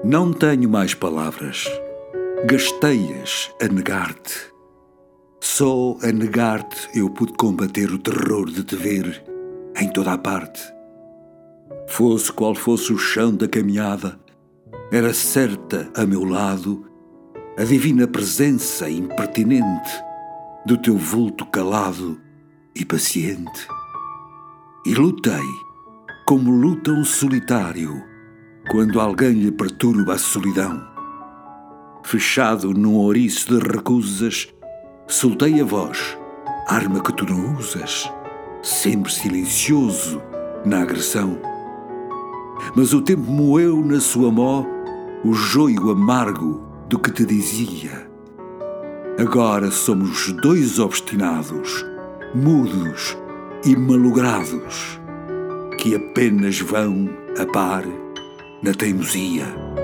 Não tenho mais palavras. Gastei-as a negar-te. Só a negar-te eu pude combater o terror de te ver em toda a parte. Fosse qual fosse o chão da caminhada, era certa a meu lado a divina presença impertinente do teu vulto calado e paciente. E lutei como luta um solitário quando alguém lhe perturba a solidão. Fechado num ouriço de recusas, soltei a voz, arma que tu não usas, sempre silencioso na agressão. Mas o tempo moeu na sua mó o joio amargo do que te dizia. Agora somos dois obstinados, mudos e malogrados, que apenas vão a par na teimosia.